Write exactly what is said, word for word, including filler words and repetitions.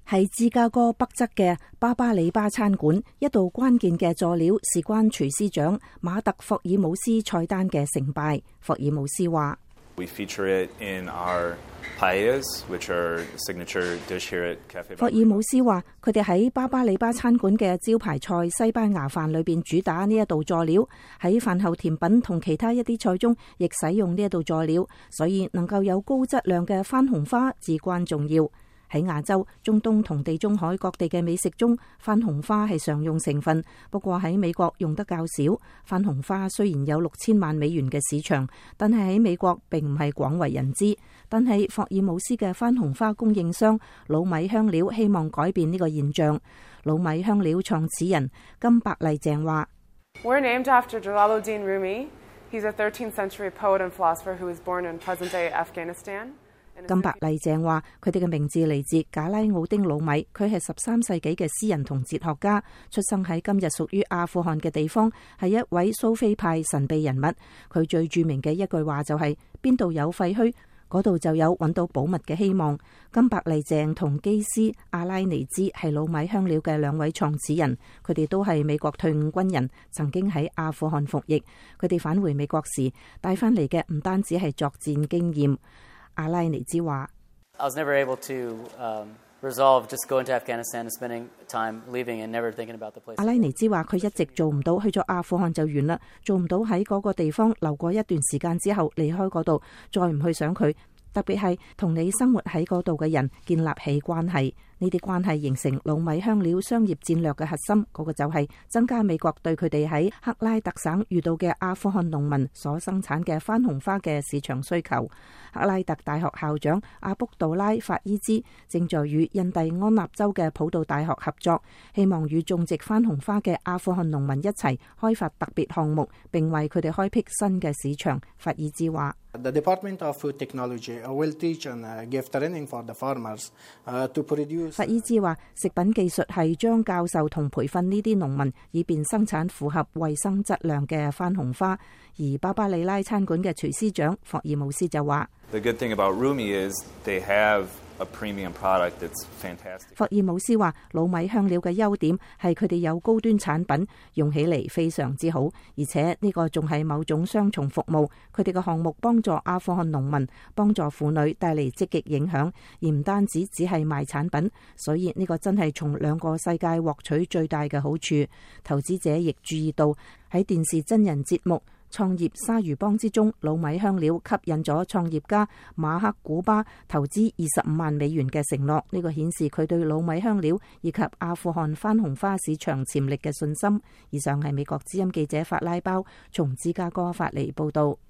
係芝加哥北側嘅巴巴里巴餐館，一道關鍵嘅佐料事關廚師長馬特霍爾姆斯菜單嘅成敗。霍爾姆斯話： We feature it in our paellas, which are signature dish here at Cafe。 霍爾姆斯話：佢哋喺巴巴里巴餐館嘅招牌菜西班牙飯裏邊主打呢一道佐料，喺飯後甜品同其他一啲菜中亦使用呢一道佐料，所以能夠有高質量嘅番紅花至關重要。喺亞洲、中東同地中海各地嘅美食中，番紅花係常用成分，不過喺美國用得較少。番紅花雖然有六千萬美元嘅市場，但係喺美國並唔係廣為人知。但係霍爾姆斯嘅番紅花供應商老米香料希望改變呢個現象。老米香料創始人金伯麗鄭話 ：We're named after Jalaluddin Rumi. He's a thirteenth century poet and philosopher who was born in present-day Afghanistan。 金伯麗鄭話：佢哋嘅名字嚟自賈拉奧丁魯米，佢係十三世紀嘅詩人同哲學家，出生喺今日屬於阿富汗嘅地方，係一位蘇菲派神秘人物。佢最著名嘅一句話就係：邊度有廢墟，嗰度就有揾到寶物嘅希望。金伯麗鄭同基斯阿拉尼茲係老米香料嘅兩位創始人，佢哋都係美國退伍軍人，曾經喺阿富汗服役。佢哋返回美國時帶翻嚟嘅唔單止係作戰經驗。阿拉尼茲話：阿拉尼茲話佢一直做唔到，去咗阿富汗就完啦，做唔到喺嗰個地方留過一段時間之後離開嗰度，再唔去想佢。特別係同你生活喺嗰度嘅人建立起關係，呢啲關係形成老米香料商業戰略嘅核心，嗰、那個就係增加美國對佢哋喺克拉特省遇到嘅阿富汗農民所生產嘅番紅花嘅市場需求。克拉特大學校長阿卜杜拉法伊茲正在與印第安納州嘅普渡大學合作，希望與種植番紅花嘅阿富汗農民一齊開發特別項目，並為佢哋開闢新嘅市場。法伊茲話 ：The Department of Food Technology will teach and give training for the farmers to produce。 法伊茲話：食品技術係將教授同培訓呢啲農民，以便生產符合衛生質量嘅番紅花。而巴巴里拉餐館嘅廚師長霍爾姆斯就話 ：The good thing about Rumi is they have a premium product that's fantastic。 霍爾姆斯話：老米香料嘅優點係佢哋有高端產品，用起嚟非常之好，而且呢個仲係某種雙重服務。佢哋嘅項目幫助阿富汗農民、幫助婦女帶嚟積極影響，而唔單止只係賣產品。所以呢個真係從兩個世界獲取最大嘅好處。投資者亦注意到喺電視真人節目創業鯊魚幫之中，老米香料吸引咗創業家馬克古巴投資二十五萬美元嘅承諾，呢個顯示佢對老米香料以及阿富汗番紅花市場潛力嘅信心。以上係美國之音記者法拉包從芝加哥發嚟報道。